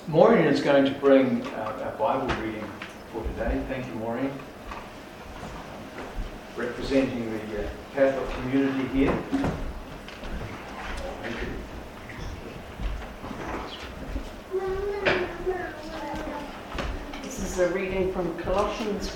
Maureen is going to bring our Bible reading for today. Thank you, Maureen. Representing the Catholic community here. Thank you. This is a reading from Colossians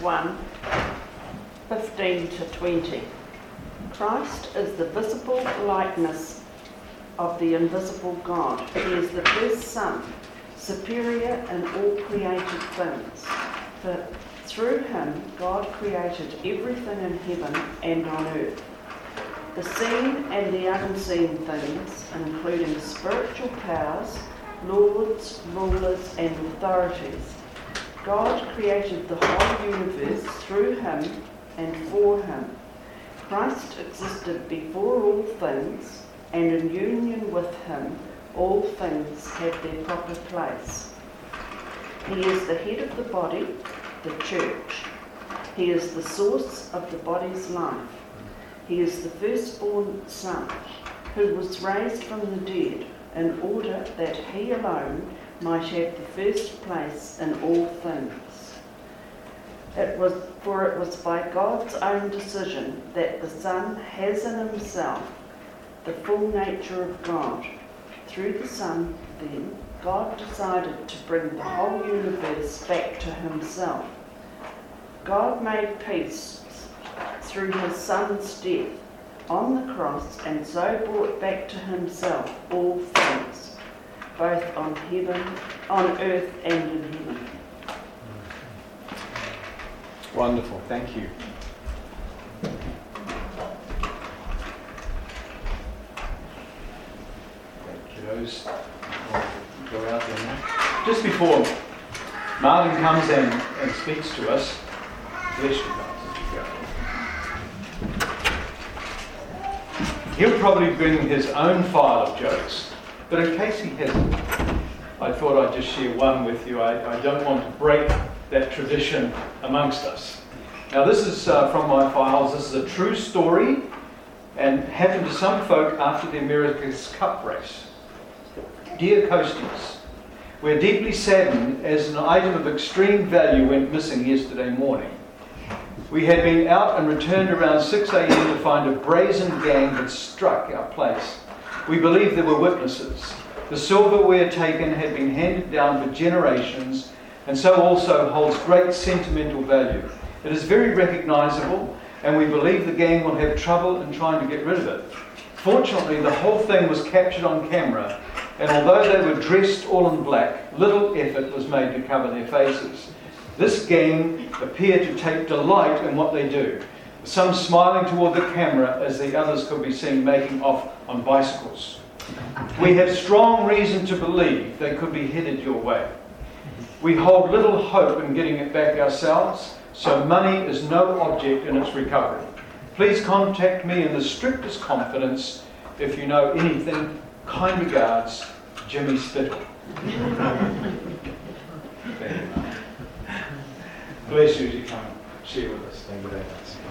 1:15 to 20. Christ is the visible likeness of the invisible God. He is the first Son, superior in all created things. For through him, God created everything in heaven and on earth, the seen and the unseen things, including spiritual powers, lords, rulers, and authorities. God created the whole universe through him and for him. Christ existed before all things, and in union with him, all things have their proper place. He is the head of the body, the church. He is the source of the body's life. He is the firstborn Son, who was raised from the dead, in order that he alone might have the first place in all things. It was by God's own decision that the Son has in himself the full nature of God. Through the Son, then, God decided to bring the whole universe back to himself. God made peace through his Son's death on the cross, and so brought back to himself all things, both on earth and in heaven. Wonderful, thank you. Kiddos, go out there now. Just before Martin comes and speaks to us, bless you guys. He'll probably bring his own file of jokes, but in case he hasn't, I thought I'd just share one with you. I don't want to break that tradition amongst us. Now this is from my files. This is a true story and happened to some folk after the America's Cup race. Dear Coasties, we're deeply saddened as an item of extreme value went missing yesterday morning. We had been out and returned around 6 a.m. to find a brazen gang had struck our place. We believe there were witnesses. The silverware taken had been handed down for generations, and so also holds great sentimental value. It is very recognisable, and we believe the gang will have trouble in trying to get rid of it. Fortunately, the whole thing was captured on camera, and although they were dressed all in black, little effort was made to cover their faces. This gang appear to take delight in what they do, some smiling toward the camera as the others could be seen making off on bicycles. We have strong reason to believe they could be headed your way. We hold little hope in getting it back ourselves, so money is no object in its recovery. Please contact me in the strictest confidence if you know anything. Kind regards, Jimmy Spittle. Bless you as you come and share with us. Thank you very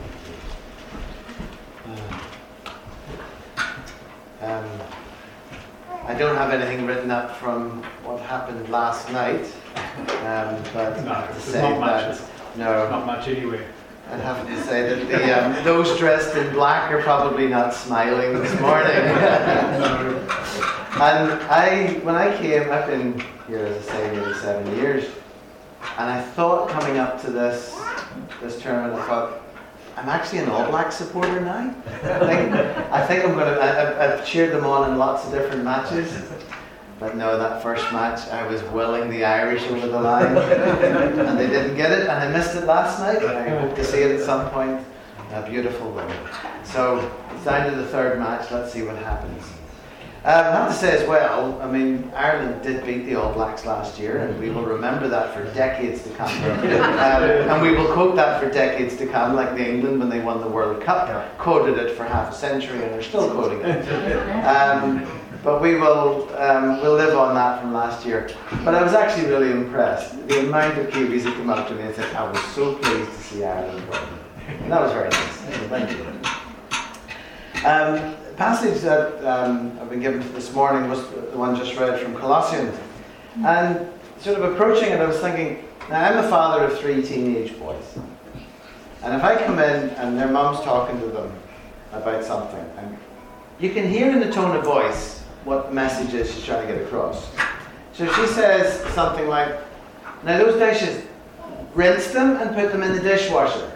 much. I don't have anything written up from what happened last night, but I have to say not much anywhere. I have to say that those dressed in black are probably not smiling this morning. And when I came, I've been here, as I say, nearly 7 years, and I thought coming up to this tournament, I thought, I'm actually an All Black supporter now. I think I'm going to. I've cheered them on in lots of different matches, but no, that first match I was willing the Irish over the line, and they didn't get it, and I missed it last night. I hope to see it at some point. A beautiful win. So it's down to the third match. Let's see what happens. I have to say as well, I mean, Ireland did beat the All Blacks last year, and we will remember that for decades to come. And we will quote that for decades to come, like the England when they won the World Cup, quoted it for half a century and are still quoting it. But we will we'll live on that from last year. But I was actually really impressed. The amount of Kiwis that came up to me and said, I was so pleased to see Ireland win. And that was very nice. Thank you. The passage that I've been given this morning was the one just read from Colossians. And sort of approaching it, I was thinking, now I'm the father of 3 teenage boys. And if I come in and their mum's talking to them about something, and you can hear in the tone of voice what message is she's trying to get across. So she says something like, now those dishes, rinse them and put them in the dishwasher.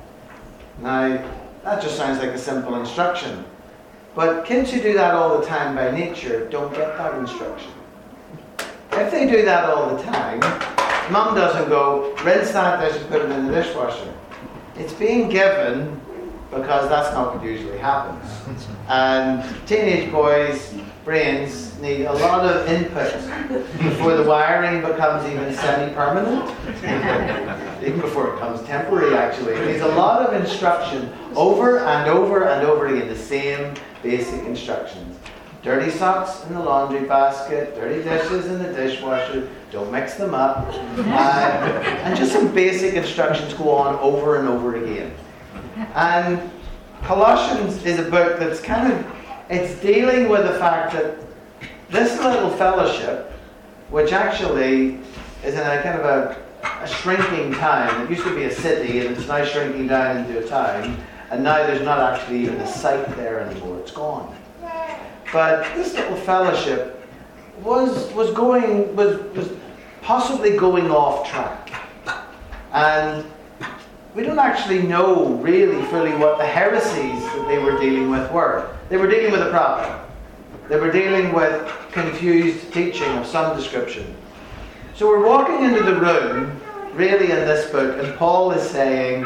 Now, that just sounds like a simple instruction. But kids who do that all the time by nature don't get that instruction. If they do that all the time, mum doesn't go, rinse that dish and put it in the dishwasher. It's being given because that's not what usually happens. And teenage boys' brains need a lot of input before the wiring becomes even semi-permanent. Even before it becomes temporary, actually. It needs a lot of instruction over and over and over again, the same basic instructions. Dirty socks in the laundry basket, dirty dishes in the dishwasher, don't mix them up. And just some basic instructions go on over and over again. And Colossians is a book that's it's dealing with the fact that this little fellowship, which actually is in a kind of a shrinking town. It used to be a city and it's now shrinking down into a town, and now there's not actually even a site there anymore, it's gone. But this little fellowship was possibly going off track. And we don't actually know really fully what the heresies that they were dealing with were. They were dealing with a problem. They were dealing with confused teaching of some description. So we're walking into the room, really in this book, and Paul is saying,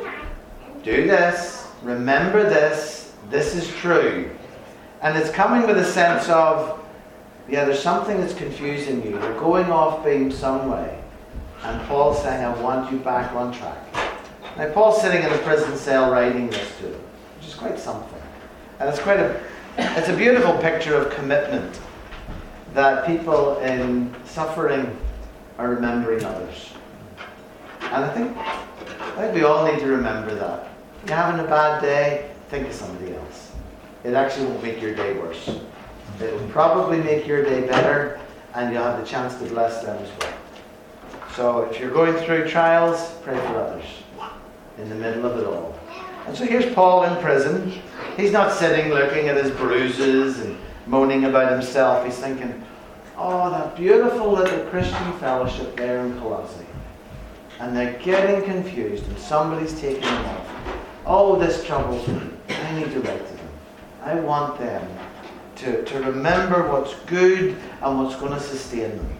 do this, remember this is true. And it's coming with a sense of, there's something that's confusing you. You're going off beam some way. And Paul's saying, I want you back on track. Now, Paul's sitting in a prison cell writing this to them, which is quite something. And it's a beautiful picture of commitment, that people in suffering are remembering others. And I think we all need to remember that. If you're having a bad day, think of somebody else. It actually won't make your day worse. It will probably make your day better, and you'll have the chance to bless them as well. So if you're going through trials, pray for others in the middle of it all. And so here's Paul in prison. He's not sitting looking at his bruises and moaning about himself. He's thinking, oh, that beautiful little Christian fellowship there in Colossae. And they're getting confused, and somebody's taking them off. Oh, this troubles me. I need to write to them. I want them to remember what's good and what's going to sustain them.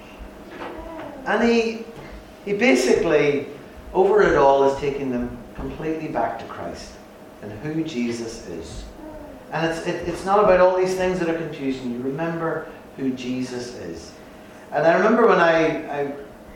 And he basically, over it all, is taking them completely back to Christ and who Jesus is. And it's not about all these things that are confusing you. Remember who Jesus is. And I remember when I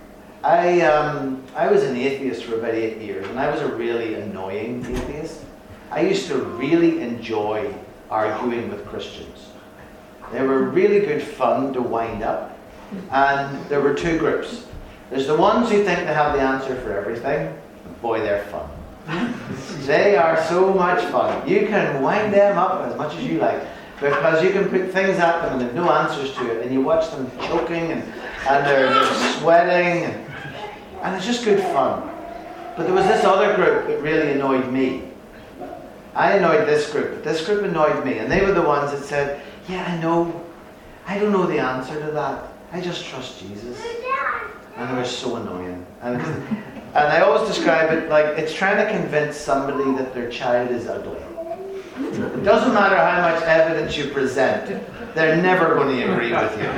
was an atheist for about 8 years, and I was a really annoying atheist. I used to really enjoy arguing with Christians. They were really good fun to wind up. And there were 2 groups. There's the ones who think they have the answer for everything. Boy, they're fun. They are so much fun. You can wind them up as much as you like, because you can put things at them and they've no answers to it, and you watch them choking and they're sweating, and it's just good fun. But there was this other group that really annoyed me. I annoyed this group, but this group annoyed me, and they were the ones that said, yeah, I don't know the answer to that. I just trust Jesus. And they were so annoying. And I always describe it like it's trying to convince somebody that their child is ugly. It doesn't matter how much evidence you present, they're never going to agree with you.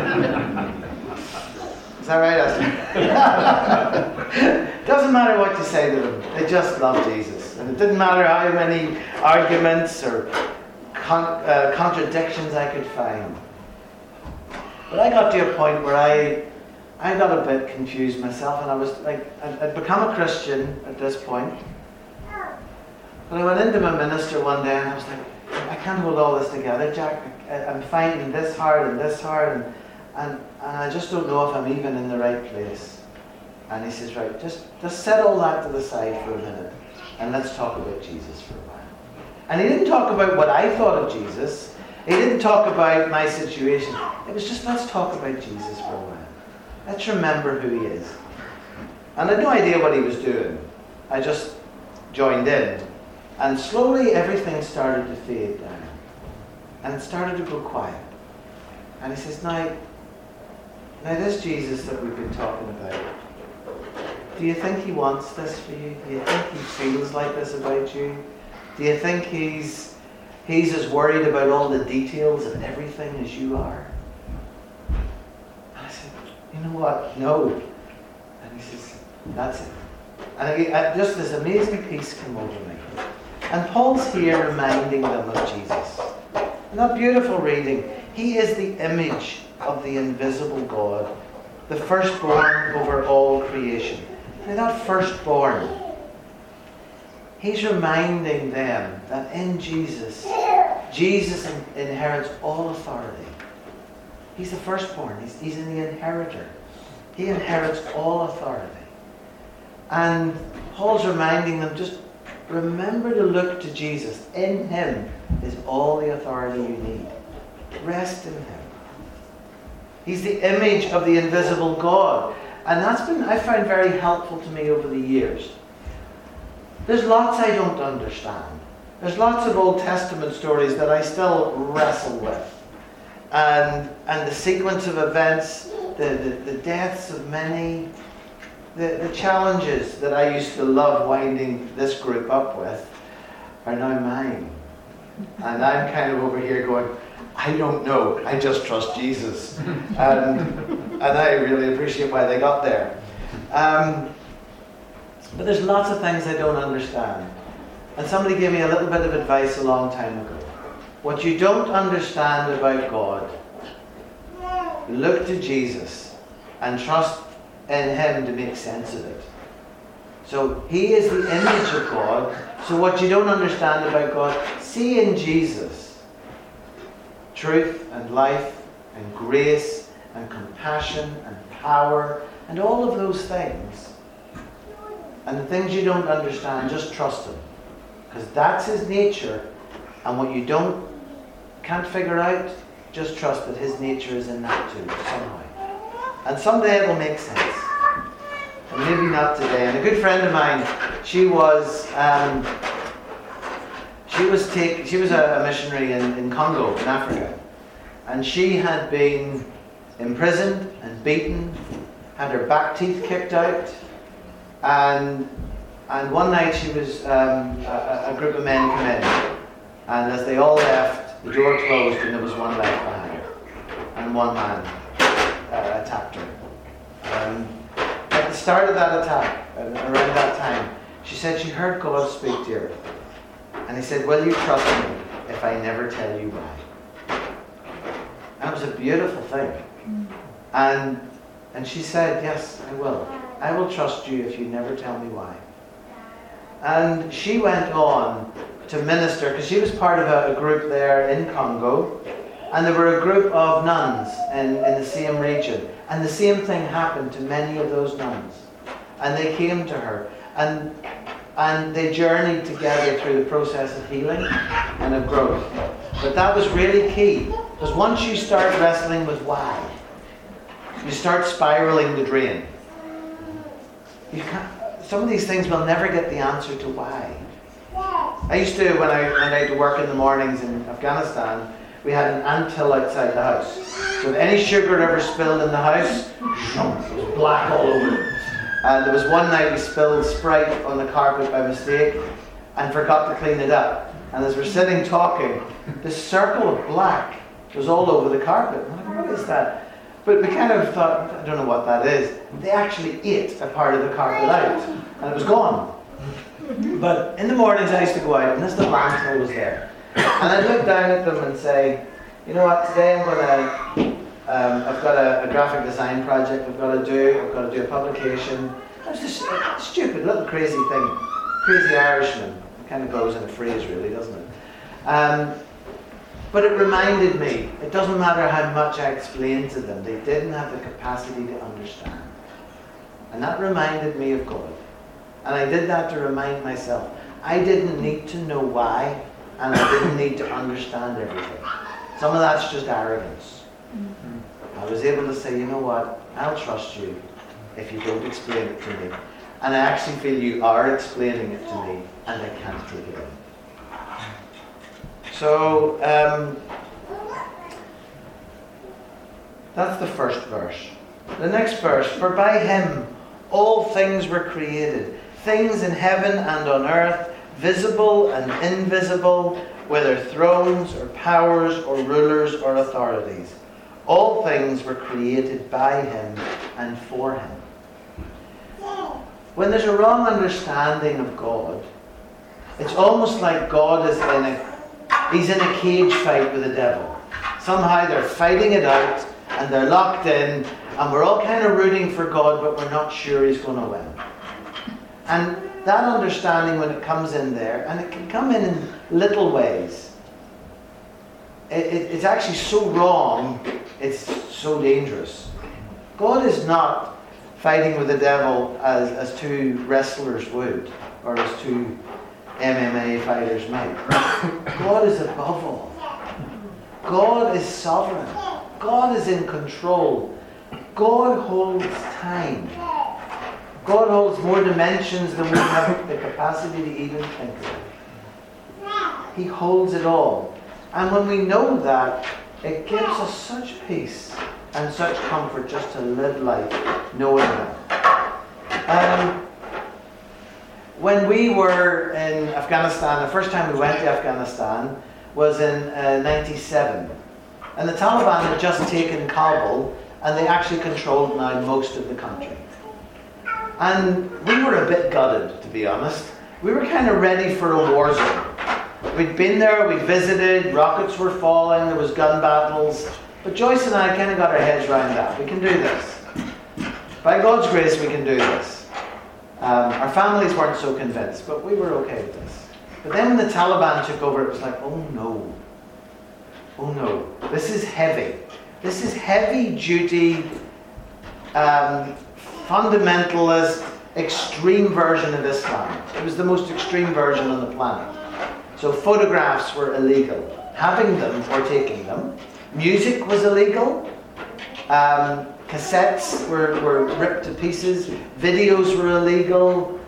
Is that right, Esther? Doesn't matter what you say to them, they just love Jesus. And it didn't matter how many arguments or contradictions I could find. But I got to a point where I got a bit confused myself, and I was like, I'd become a Christian at this point. But I went into my minister one day and I was like, I can't hold all this together, Jack. I'm finding this hard and I just don't know if I'm even in the right place. And he says, right, just set all that to the side for a minute and let's talk about Jesus for a while. And he didn't talk about what I thought of Jesus. He didn't talk about my situation. It was just, let's talk about Jesus for a while. Let's remember who he is. And I had no idea what he was doing. I just joined in. And slowly everything started to fade down. And it started to go quiet. And he says, now this Jesus that we've been talking about, do you think he wants this for you? Do you think he feels like this about you? Do you think he's as worried about all the details of everything as you are? And I said, you know what? No. And he says, that's it. And just this amazing peace came over me. And Paul's here reminding them of Jesus. Isn't that beautiful reading? He is the image of the invisible God, the firstborn over all creation. Now that firstborn, he's reminding them that in Jesus inherits all authority. He's the firstborn. He's the inheritor. He inherits all authority. And Paul's reminding them, just remember to look to Jesus. In him is all the authority you need. Rest in him. He's the image of the invisible God. And that's been, I find, very helpful to me over the years. There's lots I don't understand. There's lots of Old Testament stories that I still wrestle with. And the sequence of events, the deaths of many, the challenges that I used to love winding this group up with are now mine. And I'm kind of over here going, I don't know, I just trust Jesus. And I really appreciate why they got there. But there's lots of things I don't understand. And somebody gave me a little bit of advice a long time ago. What you don't understand about God, look to Jesus and trust in him to make sense of it. So he is the image of God. So what you don't understand about God, see in Jesus truth and life and grace and compassion and power and all of those things. And the things you don't understand, just trust him. Because that's his nature. And what you can't figure out, just trust that his nature is in that too, somehow. And someday it will make sense. And maybe not today. And a good friend of mine, she was a missionary in Congo, in Africa. And she had been imprisoned and beaten, had her back teeth kicked out. And one night she was, a group of men come in. And as they all left, the door closed and there was one left behind. And one man attacked her. At the start of that attack, around that time, she said she heard God speak to her. And he said, will you trust me if I never tell you why? That was a beautiful thing. And she said, yes, I will. I will trust you if you never tell me why. And she went on to minister, because she was part of a group there in Congo. And there were a group of nuns in the same region. And the same thing happened to many of those nuns. And they came to her. And they journeyed together through the process of healing and of growth. But that was really key. Because once you start wrestling with why, you start spiraling the drain. Some of these things will never get the answer to why. I used to, when I had to work in the mornings in Afghanistan, we had an anthill outside the house. So if any sugar ever spilled in the house, it was black all over. And there was one night we spilled Sprite on the carpet by mistake and forgot to clean it up. And as we're sitting talking, this circle of black was all over the carpet. I'm like, what is that? But we kind of thought, I don't know what that is. They actually ate a part of the carpet out, and it was gone. But in the mornings I used to go out, and this little anthill was there. And I'd look down at them and say, you know what, today I've got a graphic design project I've got to do a publication. It's just a stupid little crazy thing. Crazy Irishman. It kind of goes in a phrase really, doesn't it? But it reminded me, it doesn't matter how much I explained to them, they didn't have the capacity to understand. And that reminded me of God. And I did that to remind myself. I didn't need to know why, and I didn't need to understand everything. Some of that's just arrogance. I was able to say, you know what, I'll trust you if you don't explain it to me. And I actually feel you are explaining it to me, and I can't take it in. So, that's the first verse. The next verse, for by him all things were created, things in heaven and on earth, visible and invisible, whether thrones or powers or rulers or authorities. All things were created by him and for him. When there's a wrong understanding of God, it's almost like God is he's in a cage fight with the devil. Somehow they're fighting it out and they're locked in, and we're all kind of rooting for God, but we're not sure he's going to win. And that understanding, when it comes in there, and it can come in little ways, it's actually so wrong, it's so dangerous. God is not fighting with the devil as two wrestlers would, or as two MMA fighters might. God is above all. God is sovereign. God is in control. God holds time. God holds more dimensions than we have the capacity to even think of. He holds it all. And when we know that, it gives us such peace and such comfort just to live life knowing that. When we were in Afghanistan, the first time we went to Afghanistan was in 97. And the Taliban had just taken Kabul, and they actually controlled now most of the country. And we were a bit gutted, to be honest. We were kind of ready for a war zone. We'd been there, we visited, rockets were falling, there was gun battles. But Joyce and I kind of got our heads around that. We can do this. By God's grace, we can do this. Our families weren't so convinced, but we were okay with this. But then when the Taliban took over, it was like, oh no. Oh no. This is heavy. This is heavy-duty, fundamentalist, extreme version of Islam. It was the most extreme version on the planet. So photographs were illegal. Having them or taking them. Music was illegal. Cassettes were ripped to pieces. Videos were illegal.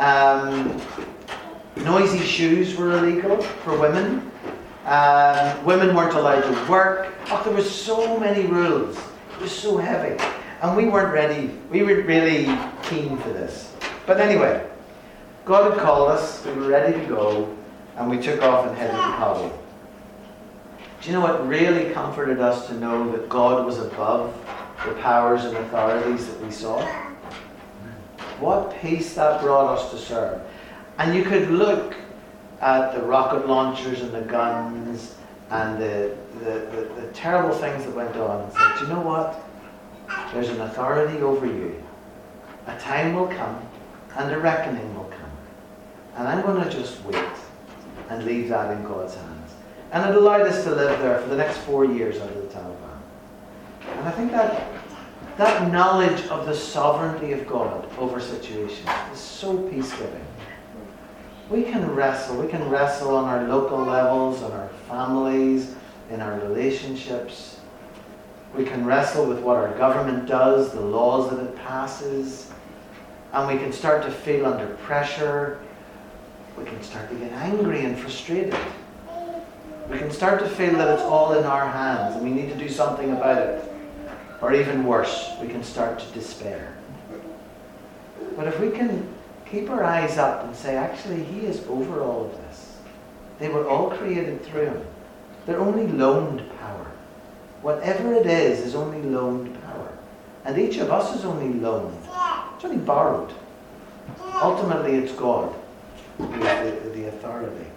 Noisy shoes were illegal for women. Women weren't allowed to work. Oh, there were so many rules. It was so heavy. And we weren't ready. We were really keen for this. But anyway, God had called us. We were ready to go. And we took off and headed to Kabul. Do you know what really comforted us to know that God was above the powers and authorities that we saw? What peace that brought us to serve. And you could look at the rocket launchers and the guns and the terrible things that went on and say, do you know what? There's an authority over you. A time will come and a reckoning will come. And I'm going to just wait and leave that in God's hands. And it allowed us to live there for the next 4 years under the Taliban. And I think that knowledge of the sovereignty of God over situations is so peace-giving. We can wrestle on our local levels, on our families, in our relationships. We can wrestle with what our government does, the laws that it passes. And we can start to feel under pressure. We can start to get angry and frustrated. We can start to feel that it's all in our hands and we need to do something about it. Or even worse, we can start to despair. But if we can keep our eyes up and say, actually, He is over all of this. They were all created through Him. They're only loaned power. Whatever it is only loaned power. And each of us is only loaned. It's only borrowed. Ultimately, it's God who is the authority.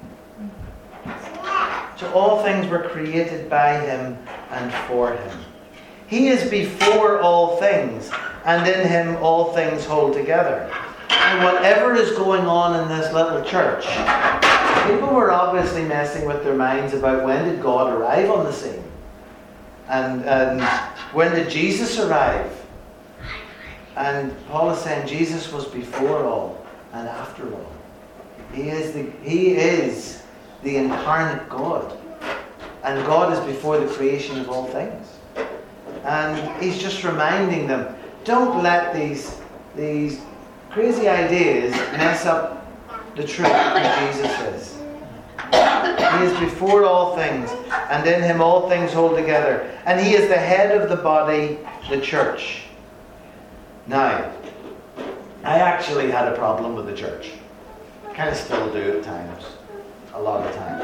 So all things were created by Him and for Him. He is before all things, and in Him all things hold together. And whatever is going on in this little church, people were obviously messing with their minds about when did God arrive on the scene? And when did Jesus arrive? And Paul is saying Jesus was before all and after all. He is the incarnate God. And God is before the creation of all things. And he's just reminding them, don't let these crazy ideas mess up the truth that Jesus is. He is before all things, and in him all things hold together. And he is the head of the body, the church. Now, I actually had a problem with the church. I kind of still do at times. A lot of times.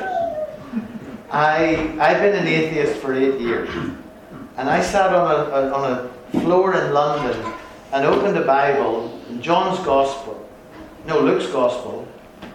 I've been an atheist for 8 years. And I sat on a floor in London and opened a Bible, Luke's Gospel,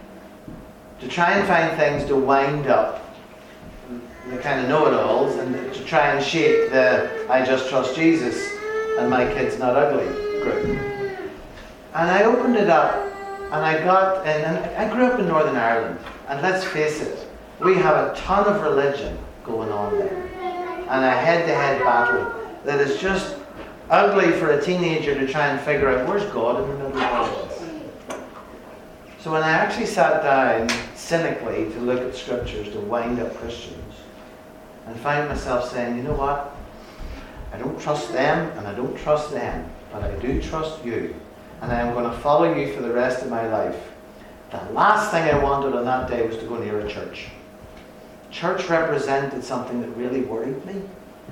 to try and find things to wind up the kind of know-it-alls and to try and shape the I just trust Jesus and my kid's not ugly group. And I opened it up and I grew up in Northern Ireland, and let's face it, we have a ton of religion going on there and a head-to-head battle that is just ugly for a teenager to try and figure out where's God in the middle of all this. So when I actually sat down cynically to look at scriptures to wind up Christians, and find myself saying, you know what? I don't trust them and I don't trust them, but I do trust you. And I am going to follow you for the rest of my life. The last thing I wanted on that day was to go near a church. Church represented something that really worried me.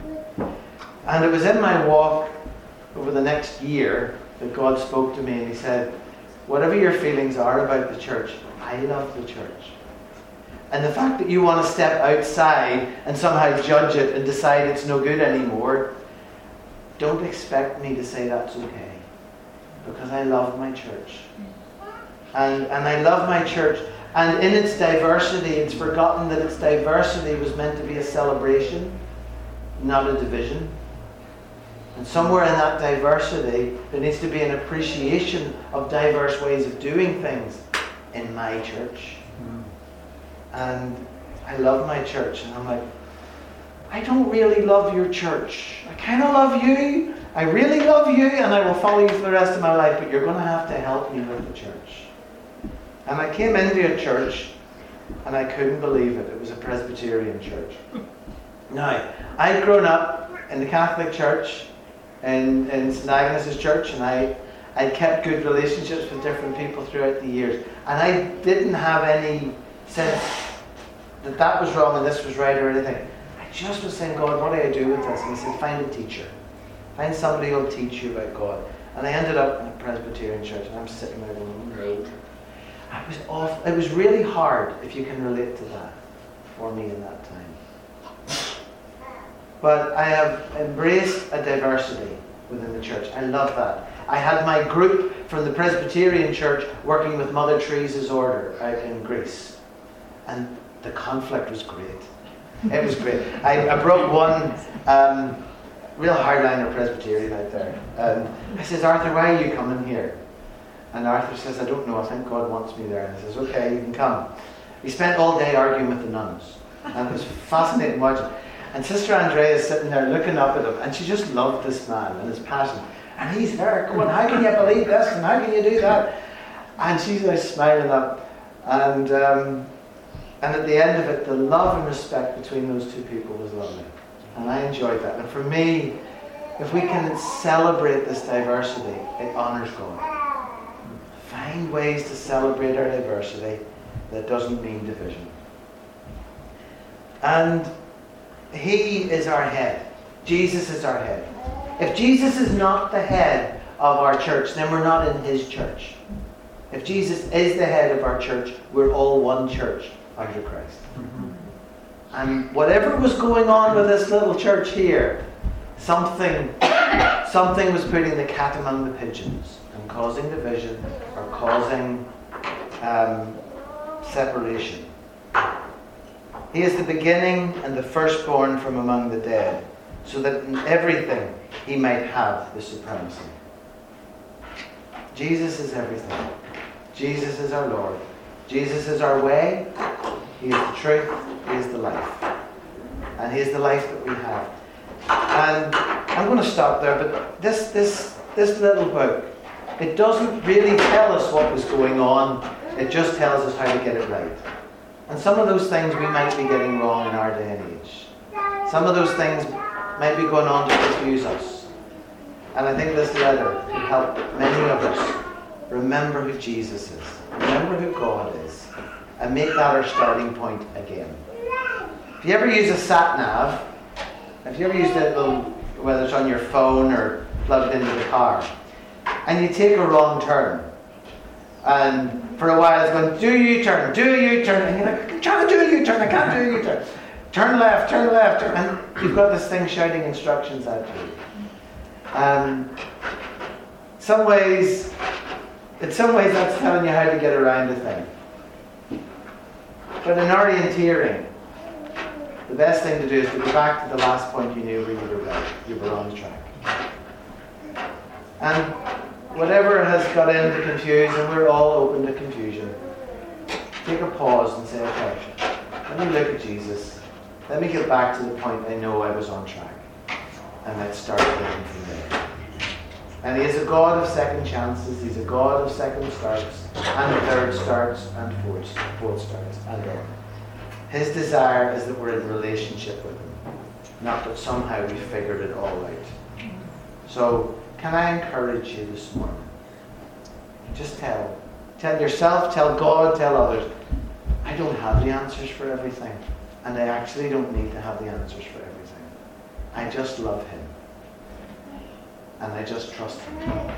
And it was in my walk over the next year that God spoke to me and he said, whatever your feelings are about the church, I love the church. And the fact that you want to step outside and somehow judge it and decide it's no good anymore, don't expect me to say that's okay. Because I love my church. And I love my church. And in its diversity, it's forgotten that its diversity was meant to be a celebration, not a division. And somewhere in that diversity, there needs to be an appreciation of diverse ways of doing things in my church. And I love my church. And I'm like, I don't really love your church. I kind of love you. I really love you, and I will follow you for the rest of my life, but you're going to have to help me with the church. And I came into a church, and I couldn't believe it. It was a Presbyterian church. Now, I'd grown up in the Catholic Church, in St. Agnes' church, and I kept good relationships with different people throughout the years. And I didn't have any sense that was wrong and this was right or anything. I just was saying, God, what do I do with this? And he said, find a teacher. Find somebody who'll teach you about God. And I ended up in a Presbyterian church, and I'm sitting there going, no. It was really hard, if you can relate to that, for me in that time. But I have embraced a diversity within the church. I love that. I had my group from the Presbyterian church working with Mother Teresa's order out in Greece. And the conflict was great. It was great. I brought one real hardliner Presbyterian out there. I says, Arthur, why are you coming here? And Arthur says, I don't know, I think God wants me there. And I says, okay, you can come. We spent all day arguing with the nuns. And it was fascinating watching. And Sister Andrea is sitting there looking up at him, and she just loved this man and his passion. And he's there going, how can you believe this? And how can you do that? And she's like smiling up. And at the end of it, the love and respect between those two people was lovely. And I enjoyed that. And for me, if we can celebrate this diversity, it honours God. Find ways to celebrate our diversity that doesn't mean division. And He is our head. Jesus is our head. If Jesus is not the head of our church, then we're not in His church. If Jesus is the head of our church, we're all one church under Christ. And whatever was going on with this little church here, something was putting the cat among the pigeons and causing division or causing separation. He is the beginning and the firstborn from among the dead, so that in everything He might have the supremacy. Jesus is everything. Jesus is our Lord. Jesus is our way. He is the truth. He is the life. And He is the life that we have. And I'm going to stop there, but this little book, it doesn't really tell us what was going on. It just tells us how to get it right. And some of those things we might be getting wrong in our day and age. Some of those things might be going on to confuse us. And I think this letter can help many of us remember who Jesus is, remember who God is, and make that our starting point again. If you ever use a sat-nav, if you ever use that little, whether it's on your phone or plugged into the car, and you take a wrong turn, and for a while it's going, do a U-turn, and you're like, I'm trying to do a U-turn, I can't do a U-turn. Turn left, and you've got this thing shouting instructions at you. In some ways that's telling you how to get around a thing. But in orienteering, the best thing to do is to go back to the last point you knew where you were on track. And whatever has got into confusion, we're all open to confusion. Take a pause and say, okay, let me look at Jesus. Let me get back to the point I know I was on track. And let's start looking from there. And He is a God of second chances. He's a God of second starts, and third starts, and fourth starts, and all. His desire is that we're in relationship with Him, not that somehow we figured it all out. So, can I encourage you this morning? Just tell yourself, tell God, tell others, I don't have the answers for everything. And I actually don't need to have the answers for everything. I just love Him. And I just trust Him.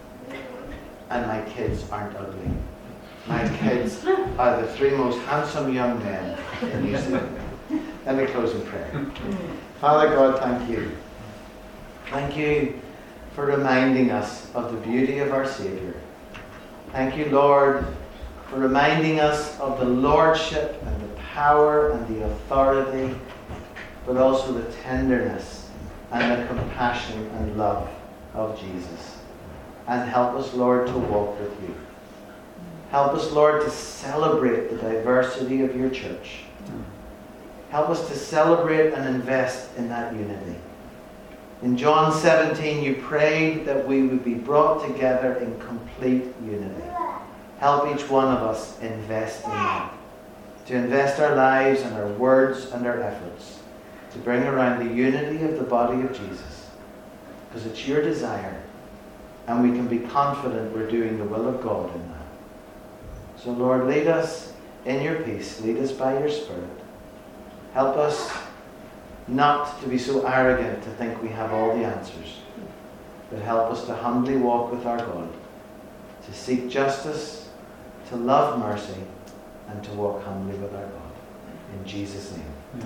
And my kids aren't ugly. My kids are the 3 most handsome young men in New Zealand. Let me close in prayer. Father God, thank you. Thank you for reminding us of the beauty of our Saviour. Thank you, Lord, for reminding us of the lordship and the power and the authority, but also the tenderness and the compassion and love of Jesus. And help us, Lord, to walk with you. Help us, Lord, to celebrate the diversity of your church. Help us to celebrate and invest in that unity. In John 17, you prayed that we would be brought together in complete unity. Help each one of us invest in that. To invest our lives and our words and our efforts to bring around the unity of the body of Jesus. Because it's your desire, and we can be confident we're doing the will of God in that. So Lord, lead us in your peace. Lead us by your Spirit. Help us not to be so arrogant to think we have all the answers, but help us to humbly walk with our God, to seek justice, to love mercy, and to walk humbly with our God. In Jesus' name.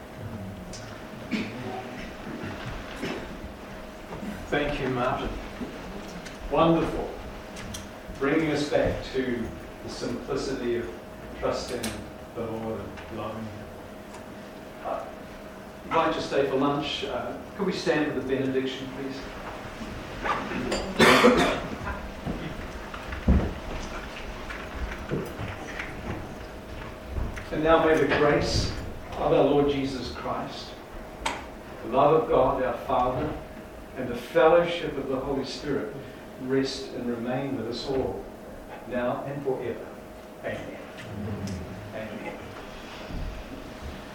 Amen. Thank you, Martin. Wonderful. Bringing us back to the simplicity of trusting the Lord and loving Him. I'd like to stay for lunch. Could we stand for the benediction, please? And now may the grace of our Lord Jesus Christ, the love of God our Father, and the fellowship of the Holy Spirit rest and remain with us all, now and forever. Amen. Amen.